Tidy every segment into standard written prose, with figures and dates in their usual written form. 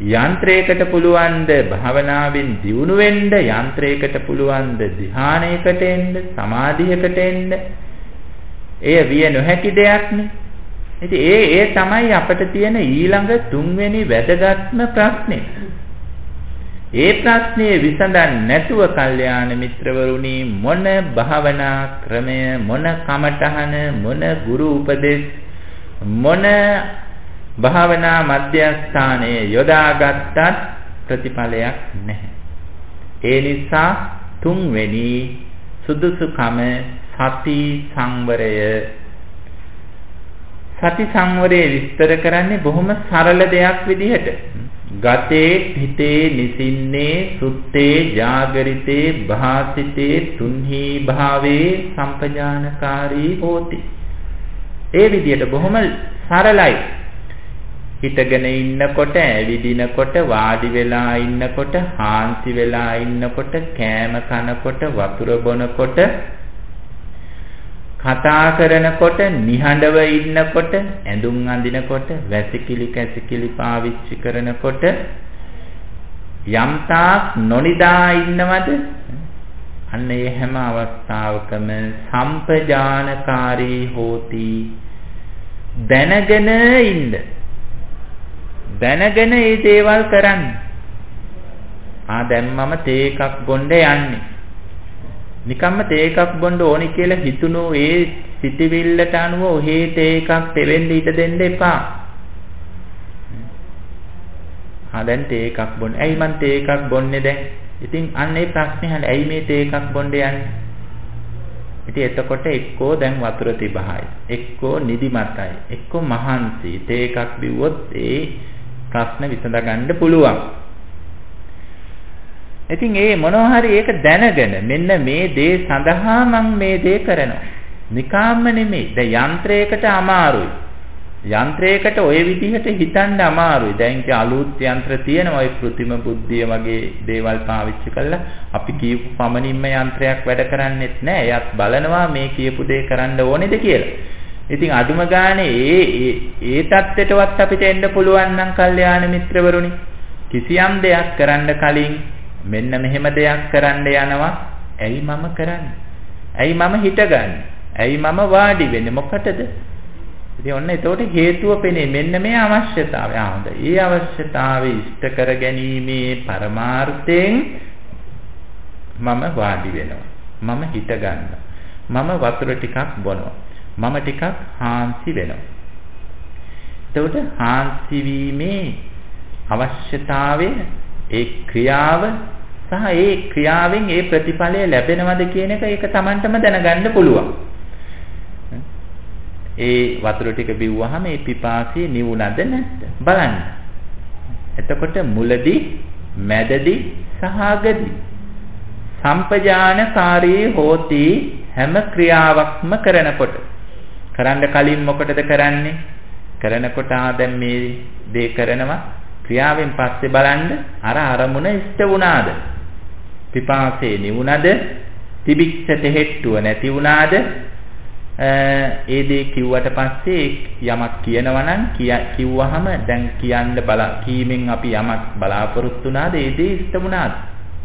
යන්ත්‍රයකට පුළුවන් ද භාවනාවෙන් දියුණු වෙන්න, යන්ත්‍රයකට පුළුවන් ද ධ්‍යානයකට එන්න, සමාධියකට එන්න. එය විය නොහැකි දෙයක් නේ. ඉතින් ඒ තමයි අපිට තියෙන ඊළඟ තුන්වෙනි වැදගත්ම ප්‍රශ්නේ. ඒ ප්‍රශ්නේ විසඳන්න නැතුව කල්යාණ මිත්‍රවරුනි මොන භාවනා ක්‍රමය, මොන කමඨහන, මොන ගුරු උපදෙස්, මොන භාවනා මධ්‍යස්ථානයේ යොදාගත්තත් ප්‍රතිඵලයක් නැහැ. ඒ නිසා තුන්වෙනි සුදුසුකම සති සංවරය. සති සංවරය විස්තර කරන්නේ බොහොම සරල දෙයක් විදිහට. ගතේ හිතේ නිසින්නේ සුත්තේ ජාගරිතේ භාසිතේ තුන්හි භාවේ සම්පජානකාරී හෝති. ඒ විදිහට බොහොම සරලයි. හිටගෙන ඉන්නකොට, ඇවිදිනකොට, වාඩි වෙලා ඉන්නකොට, හාන්සි වෙලා ඉන්නකොට, කෑම කනකොට, වතුර බොනකොට, කතා කරනකොට, නිහඬව ඉන්නකොට, ඇඳුම් අඳිනකොට, වැසිකිලි කැසිකිලි පාවිච්චි කරනකොට යම් තාක් නොනිදා ඉන්නවද? අන්න ඒ හැම අවස්ථාවකම සම්පජානකාරී හෝති. දැනගෙන ඉන්න. දැනගෙන මේ දේවල් කරන්න. දැන් මම තේ එකක් බොන්න යන්නේ. නිකම්ම තේ එකක් බොන්න ඕනි කියලා හිතුණු ඒ සිටිවිල්ලට අනුව ඔහේ තේ එකක් තෙවෙන්න ඉඩ දෙන්න එපා. දැන් තේ එකක් බොන්න. ඇයි මං තේ එකක් බොන්නේ දැන්? ඉතින් අන්න ඒ ප්‍රශ්නේ අහන්න. ඇයි මේ තේ එකක් බොන්න යන්නේ? ඉතින් එතකොට එක්කෝ දැන් වතුර තිබහයි. එක්කෝ නිදිමතයි. එක්කෝ මහන්සි. තේ එකක් බිව්වොත් ඒ ප්‍රශ්න විසඳ ගන්න පුළුවන්. ඉතින් ඒ මොනවා හරි ඒක දැනගෙන මෙන්න මේ දේ සඳහා මම මේ දේ කරනවා. නිකාම්ම නෙමෙයි. දැන් යන්ත්‍රයකට අමාරුයි. යන්ත්‍රයකට ඔය විදිහට හිතන්න අමාරුයි. දැන් ඉතින් අලුත් යන්ත්‍ර තියෙනවා. ඔය કૃතිම බුද්ධිය වගේ දේවල් පාවිච්චි කරලා අපි කියපු පමණින්ම යන්ත්‍රයක් වැඩ කරන්නේත් නැහැ. එයත් බලනවා මේ කියපු දේ කරන්න ඕනේද කියලා. ඉතින් අදුම ගානේ ඒ தත්ත්වයටවත් අපිට එන්න පුළුවන් නම් කල්යාණ මිත්‍රවරුනි කිසියම් දෙයක් කරන්න කලින් මෙන්න මෙහෙම දෙයක් කරන්න යනවා. ඇයි මම කරන්නේ? ඇයි මම හිටගන්නේ? ඇයි මම වාඩි වෙන්නේ? මොකටද? ඉතින් ඔන්න ඒතකොට හේතුව පෙනේ. මෙන්න මේ අවශ්‍යතාවය. හොඳයි. ඒ අවශ්‍යතාවය ඉෂ්ට කර ගැනීමේ පරමාර්ථයෙන් මම වාඩි වෙනවා. මම හිට ගන්නවා. මම වතුර ටිකක් බොනවා. මම ටිකක් හාන්සි වෙනවා. එතකොට හාන්සි වීමේ අවශ්‍යතාවය, ඒ ක්‍රියාව සහ ඒ ක්‍රියාවෙන් ඒ ප්‍රතිඵලය ලැබෙනවද කියන එක ඒක Tamanටම දැනගන්න පුළුවන්. ඒ වතුර ටික බිව්වහම ඒ පිපාසය නිවුණද නැද්ද බලන්න. එතකොට මුලදී, මැදදී සහ අගදී සම්පජානකාරී හෝති. හැම ක්‍රියාවක්ම කරනකොට කරන්න කලින් මොකටද කරන්නේ? කරනකොට දැන් මේ දේ කරනවා. ක්‍රියාවෙන් පස්සේ බලන්න අර අරමුණ ඉෂ්ට වුණාද? පිපාසය නිවුණාද? තිබිච්ච තෙහෙට්ටුව නැති වුණාද? ඒ දේ කිව්වට පස්සේ යමක් කියනවා නම් කිව්වහම දැන් කියන්න කීමෙන් අපි යමක් බලාපොරොත්තු වුණාද? ඒ දේ ඉෂ්ට වුණාද?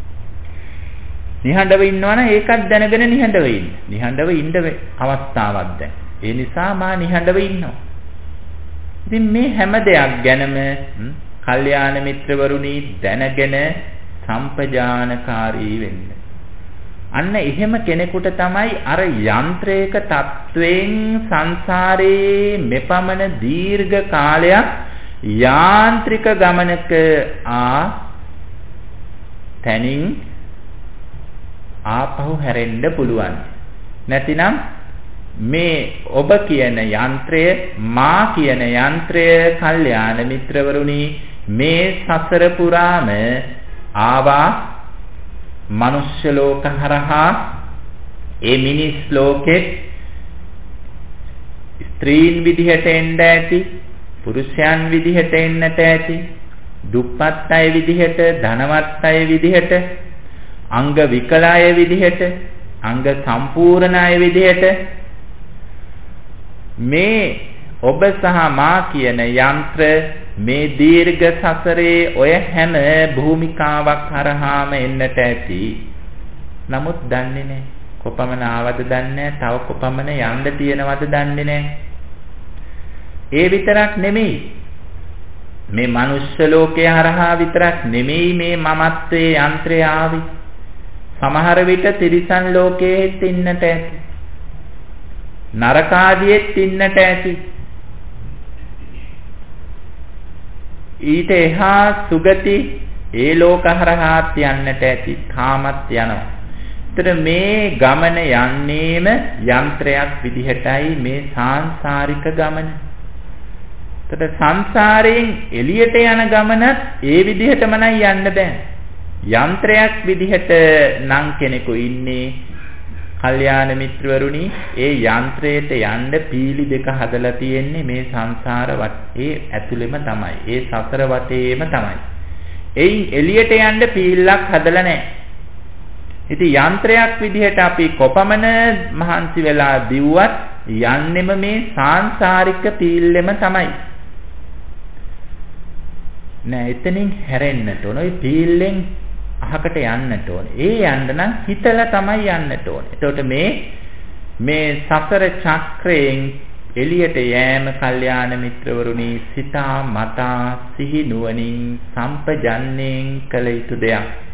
නිහඬව ඉන්නවනම් ඒකත් දැනගෙන නිහඬව ඉන්න. නිහඬව ඉන්න අවස්ථාවක් දැන්. ඒ නිසා මා නිහඬව ඉන්නවා. ඉතින් මේ හැම දෙයක් ගැනම කල්යාණ මිත්‍රවරුනි දැනගෙන සම්පජානකාරී වෙන්න. අන්න එහෙම කෙනෙකුට තමයි අර යන්ත්‍රයක තත්වයෙන් සංසාරේ මෙපමණ දීර්ඝ කාලයක් යාන්ත්‍රික ගමනක තනින් ආපහු හැරෙන්න පුළුවන්. නැතිනම් මේ ඔබ කියන යන්ත්‍රය, මා කියන යන්ත්‍රය කල්යාණ මිත්‍රවරුනි මේ සසර පුරාම ආවා මනුෂ්‍ය ලෝක හරහා. ඒ මිනිස් ලෝකෙත් ස්ත්‍රීන් විදිහට එන්න ඇති, පුරුෂයන් විදිහට එන්නට ඇති, දුප්පත් අය විදිහට, ධනවත් අය විදිහට, අංග විකල අය විදිහට, අංග සම්පූර්ණ අය විදිහට මේ ඔබ සහ මා කියන යන්ත්‍ර මේ දීර්ඝ සසරේ ඔය හැම භූමිකාවක් හරහාම එන්නට ඇති. නමුත් දන්නේ නැහැ. කොපමණ ආවද දන්නේ නැහැ. තව කොපමණ යන්න තියෙනවද දන්නේ නැහැ. ඒ විතරක් නෙමෙයි. මේ මනුෂ්‍ය ලෝකේ හරහා විතරක් නෙමෙයි මේ මමත්වයේ යන්ත්‍රය ආවේ. සමහර විට තිරිසන් ලෝකයේත් ඉන්නට ඇති. නරකාදියෙත් ඉන්නට ඇති. ඊට එහා සුගති ඒ ලෝක හරහාත් යන්නට ඇති. තාමත් යනවා. ඒතර මේ ගමන යන්නේම යන්ත්‍රයක් විදිහටයි මේ සාංශාරික ගමන. ඒතර සංසාරයෙන් එළියට යන ගමනත් ඒ විදිහටම නම් යන්න බෑ. යන්ත්‍රයක් විදිහට නම් කෙනෙකු ඉන්නේ. කල්යාණ මිත්‍රවරුනි, ඒ යන්ත්‍රයට යන්න පීලි දෙක හදලා තියෙන්නේ මේ සංසාර වටේ ඇතුළෙම තමයි. ඒ සසර වටේම තමයි. එයින් එළියට යන්න පීල්ලක් හදලා නැහැ. ඉතින් යන්ත්‍රයක් විදිහට අපි කොපමණ මහන්සි වෙලා දිව්වත් යන්නෙම මේ සාංශාරික පීල්ලෙම තමයි. නෑ, එතනින් හැරෙන්නට ඕන. ওই පීල්ලෙන් අහකට යන්නට ඕන. ඒ යන්න නම් හිතලා තමයි යන්නට ඕන. එතකොට මේ සසර චක්‍රයෙන් එළියට යෑම කල්යාණ මිත්‍රවරුනි සිතා මතා සිහි නුවණින් සම්පජන්ණයෙන් කළ යුතු දෙයක්.